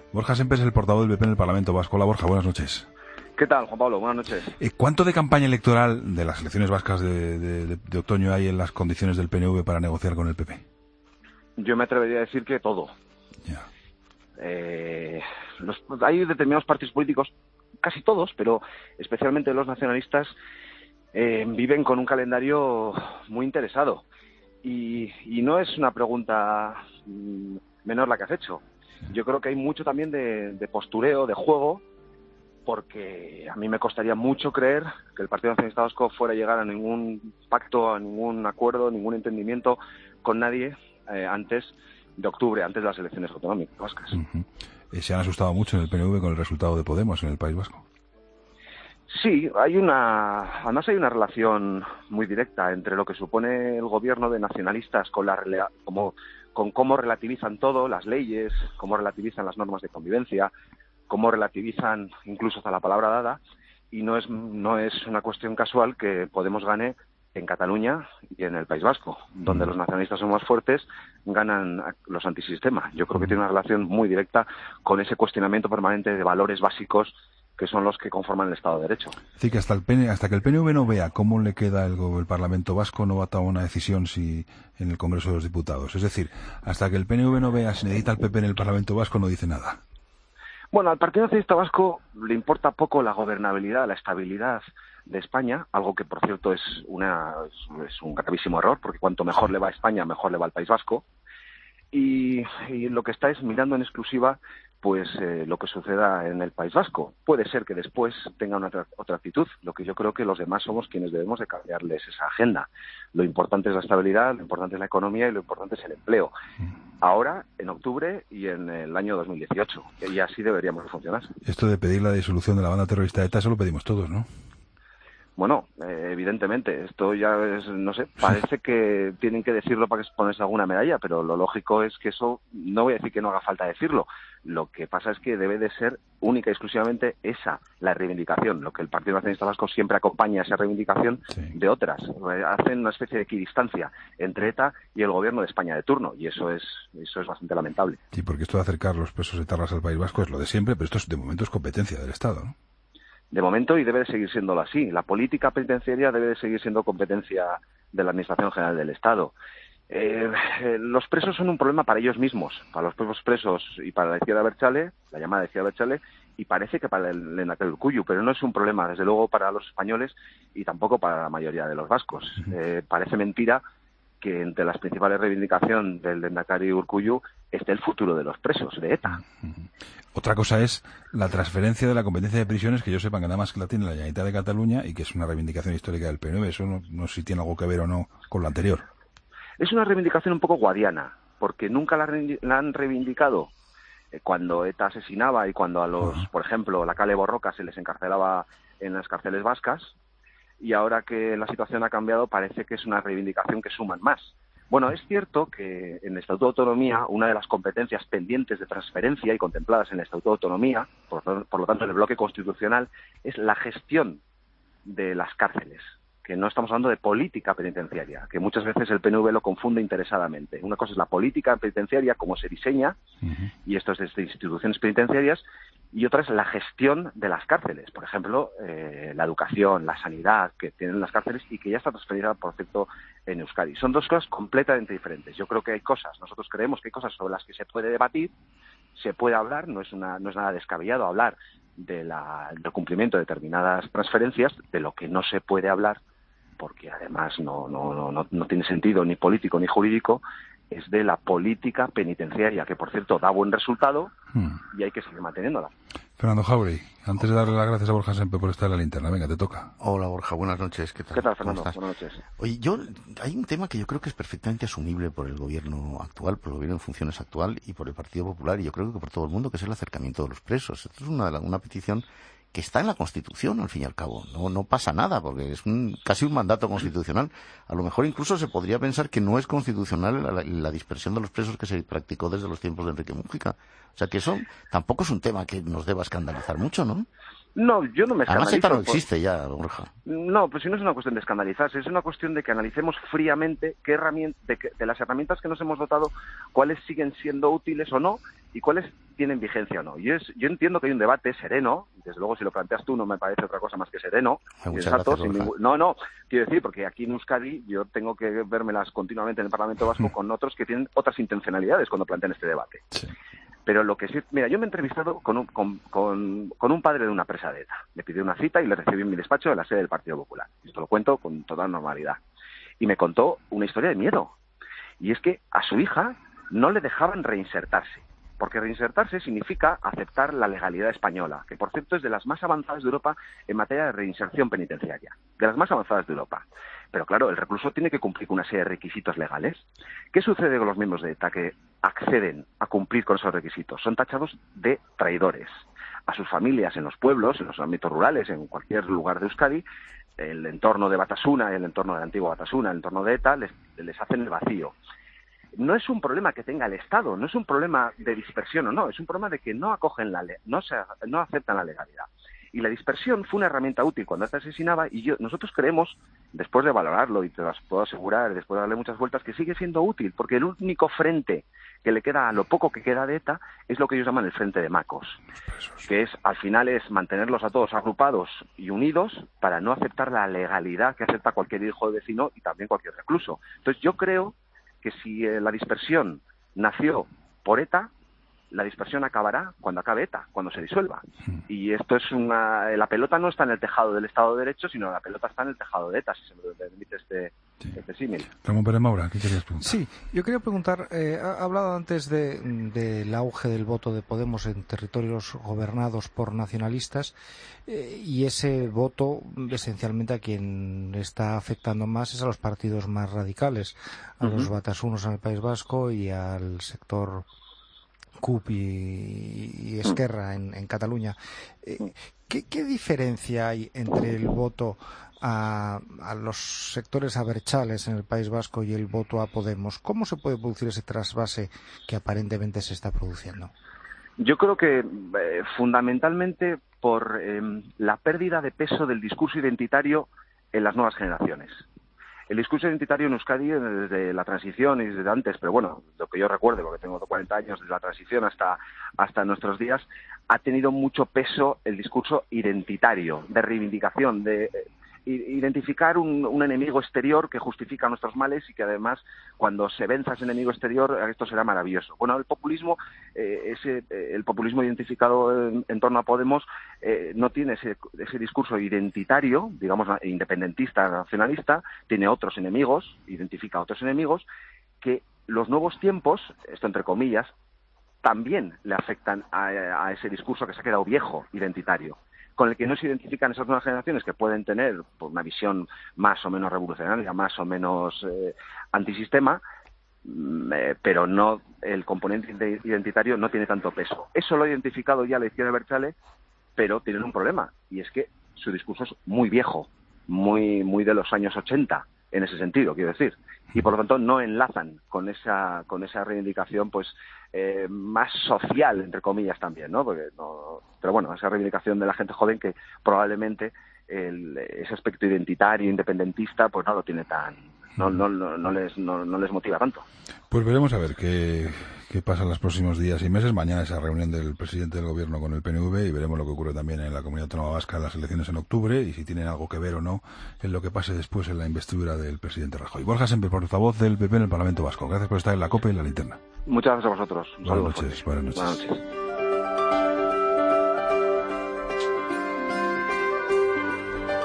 Borja Semper es el portavoz del PP en el Parlamento Vasco. Hola, Borja, buenas noches. ¿Qué tal, Juan Pablo? Buenas noches. ¿Cuánto de campaña electoral de las elecciones vascas de otoño hay en las condiciones del PNV para negociar con el PP? Yo me atrevería a decir que todo. Ya. Hay determinados partidos políticos, casi todos, pero especialmente los nacionalistas, viven con un calendario muy interesado. Y no es una pregunta menor la que has hecho. Yo creo que hay mucho también de postureo, de juego, porque a mí me costaría mucho creer que el Partido Nacionalista Vasco fuera a llegar a ningún pacto, a ningún acuerdo, a ningún entendimiento con nadie antes de octubre, antes de las elecciones autonómicas vascas. Se han asustado mucho en el PNV con el resultado de Podemos en el País Vasco. Sí, además hay una relación muy directa entre lo que supone el gobierno de nacionalistas con cómo relativizan todo, las leyes, cómo relativizan las normas de convivencia, cómo relativizan incluso hasta la palabra dada, y no es una cuestión casual que Podemos gane en Cataluña y en el País Vasco, donde los nacionalistas son más fuertes, ganan los antisistema. Yo creo que tiene una relación muy directa con ese cuestionamiento permanente de valores básicos que son los que conforman el Estado de Derecho. Es decir, que hasta que el PNV no vea cómo le queda el Parlamento Vasco, no va a tomar una decisión en el Congreso de los Diputados. Es decir, hasta que el PNV no vea si necesita el PP en el Parlamento Vasco, no dice nada. Bueno, al Partido Nacionalista Vasco le importa poco la gobernabilidad, la estabilidad de España, algo que, por cierto, es un gravísimo error, porque cuanto mejor le va a España, mejor le va al País Vasco. Y lo que está es mirando en exclusiva lo que suceda en el País Vasco. Puede ser que después tenga otra actitud, lo que yo creo que los demás somos quienes debemos de cambiarles esa agenda. Lo importante es la estabilidad, lo importante es la economía y lo importante es el empleo. Ahora, en octubre y en el año 2018, y así deberíamos funcionar. Esto de pedir la disolución de la banda terrorista ETA, eso lo pedimos todos, ¿no? Bueno, evidentemente, esto ya es, no sé, parece que tienen que decirlo para que ponerse alguna medalla, pero lo lógico es que eso, no voy a decir que no haga falta decirlo, lo que pasa es que debe de ser única y exclusivamente esa, la reivindicación, lo que el Partido Nacionalista Vasco siempre acompaña esa reivindicación de otras, hacen una especie de equidistancia entre ETA y el gobierno de España de turno, y eso es bastante lamentable. Sí, porque esto de acercar los presos etarras al País Vasco es lo de siempre, pero esto de momento es competencia del Estado, ¿no? De momento, y debe de seguir siéndolo así. La política penitenciaria debe de seguir siendo competencia de la Administración General del Estado. Los presos son un problema para ellos mismos, para los propios presos y para la izquierda Abertzale, la llamada izquierda Abertzale, y parece que para el Lehendakari Urkullu, pero no es un problema, desde luego, para los españoles y tampoco para la mayoría de los vascos. Parece mentira que entre las principales reivindicaciones del Lehendakari Urkullu esté el futuro de los presos de ETA. Otra cosa es la transferencia de la competencia de prisiones, que yo sepa que nada más que la tiene la Generalitat de Cataluña y que es una reivindicación histórica del PNV. Eso no sé si tiene algo que ver o no con lo anterior. Es una reivindicación un poco guadiana, porque nunca la han reivindicado cuando ETA asesinaba y cuando a los, por ejemplo, la Kale Borroka se les encarcelaba en las cárceles vascas, y ahora que la situación ha cambiado parece que es una reivindicación que suman más. Bueno, es cierto que en el Estatuto de Autonomía, una de las competencias pendientes de transferencia y contempladas en el Estatuto de Autonomía, por lo tanto en el bloque constitucional, es la gestión de las cárceles, que no estamos hablando de política penitenciaria, que muchas veces el PNV lo confunde interesadamente. Una cosa es la política penitenciaria, cómo se diseña, y esto es desde instituciones penitenciarias, y otra es la gestión de las cárceles, por ejemplo, la educación, la sanidad que tienen las cárceles y que ya está transferida, por cierto, en Euskadi. Son dos cosas completamente diferentes. Yo creo que hay cosas, nosotros creemos que hay cosas sobre las que se puede debatir, se puede hablar, no es nada descabellado hablar del cumplimiento de determinadas transferencias, de lo que no se puede hablar, porque además no tiene sentido ni político ni jurídico, es de la política penitenciaria, que por cierto da buen resultado y hay que seguir manteniéndola. Fernando Jauregui, antes de darle las gracias a Borja Semper por estar en la linterna, venga, te toca. Hola Borja, buenas noches. ¿Qué tal? ¿Qué tal, Fernando? Buenas noches. Oye, hay un tema que yo creo que es perfectamente asumible por el gobierno actual, por el gobierno en funciones actual y por el Partido Popular, y yo creo que por todo el mundo, que es el acercamiento de los presos. Esto es una petición que está en la Constitución, al fin y al cabo. No pasa nada, porque es casi un mandato constitucional. A lo mejor incluso se podría pensar que no es constitucional la dispersión de los presos que se practicó desde los tiempos de Enrique Múgica. O sea que eso tampoco es un tema que nos deba escandalizar mucho, ¿no? No, yo no me escandalizo. Además, ETA no existe ya, Borja. No, pues si no es una cuestión de escandalizarse, es una cuestión de que analicemos fríamente de las herramientas que nos hemos dotado, cuáles siguen siendo útiles o no y cuáles tienen vigencia o no. Yo entiendo que hay un debate sereno, desde luego si lo planteas tú no me parece otra cosa más que sereno. Exacto, no, quiero decir, porque aquí en Euskadi yo tengo que vérmelas continuamente en el Parlamento Vasco con otros que tienen otras intencionalidades cuando plantean este debate. Sí. Pero lo que sí, mira, yo me he entrevistado con un padre de una presa de ETA. Le pidió una cita y le recibí en mi despacho en la sede del Partido Popular. Esto lo cuento con toda normalidad. Y me contó una historia de miedo. Y es que a su hija no le dejaban reinsertarse. Porque reinsertarse significa aceptar la legalidad española, que por cierto es de las más avanzadas de Europa en materia de reinserción penitenciaria. De las más avanzadas de Europa. Pero claro, el recluso tiene que cumplir con una serie de requisitos legales. ¿Qué sucede con los miembros de ETA que acceden a cumplir con esos requisitos? Son tachados de traidores. A sus familias en los pueblos, en los ámbitos rurales, en cualquier lugar de Euskadi, el entorno de Batasuna, el entorno de la antigua Batasuna, el entorno de ETA, les hacen el vacío. No es un problema que tenga el Estado, no es un problema de dispersión o no, es un problema de que no acogen no aceptan la legalidad. Y la dispersión fue una herramienta útil cuando ETA asesinaba y nosotros creemos, después de valorarlo, y te lo puedo asegurar, después de darle muchas vueltas, que sigue siendo útil, porque el único frente que le queda a lo poco que queda de ETA es lo que ellos llaman el frente de Macos, que al final es mantenerlos a todos agrupados y unidos para no aceptar la legalidad que acepta cualquier hijo de vecino y también cualquier recluso. Entonces yo creo que si la dispersión nació por ETA, la dispersión acabará cuando acabe ETA, cuando se disuelva. Y esto es la pelota no está en el tejado del Estado de Derecho, sino la pelota está en el tejado de ETA, si se me permite este símil. Ramón Pérez Maura, ¿qué querías preguntar? Sí, yo quería preguntar, ha hablado antes del auge del voto de Podemos en territorios gobernados por nacionalistas, y ese voto, esencialmente, a quien está afectando más es a los partidos más radicales, a los batasunos en el País Vasco y al sector CUP y Esquerra en Cataluña. ¿Qué diferencia hay entre el voto a los sectores abertzales en el País Vasco y el voto a Podemos? ¿Cómo se puede producir ese trasvase que aparentemente se está produciendo? Yo creo que fundamentalmente por la pérdida de peso del discurso identitario en las nuevas generaciones. El discurso identitario en Euskadi desde la transición y desde antes, pero bueno, lo que yo recuerdo, porque tengo 40 años, desde la transición hasta nuestros días, ha tenido mucho peso el discurso identitario, de reivindicación, de identificar un enemigo exterior que justifica nuestros males y que además cuando se venza ese enemigo exterior esto será maravilloso. Bueno, el populismo, el populismo identificado en torno a Podemos no tiene ese discurso identitario, digamos independentista, nacionalista, tiene otros enemigos, identifica otros enemigos que los nuevos tiempos, esto entre comillas, también le afectan a ese discurso que se ha quedado viejo, identitario, con el que no se identifican esas nuevas generaciones que pueden tener una visión más o menos revolucionaria, más o menos antisistema, pero no el componente identitario no tiene tanto peso. Eso lo ha identificado ya la izquierda abertzale, pero tienen un problema, y es que su discurso es muy viejo, muy de los años 80, en ese sentido, quiero decir, y por lo tanto no enlazan con esa reivindicación pues más social, entre comillas también, ¿no? Pero bueno, esa reivindicación de la gente joven que probablemente ese aspecto identitario, independentista, pues no lo tiene tan, no les motiva tanto. Pues veremos a ver qué pasa en los próximos días y meses. Mañana esa reunión del presidente del gobierno con el PNV y veremos lo que ocurre también en la Comunidad Autónoma Vasca en las elecciones en octubre y si tienen algo que ver o no en lo que pase después en la investidura del presidente Rajoy. Borja Semper, portavoz del PP en el Parlamento Vasco. Gracias por estar en la COPE y en la linterna. Muchas gracias a vosotros. Buenas noches. Buenas noches.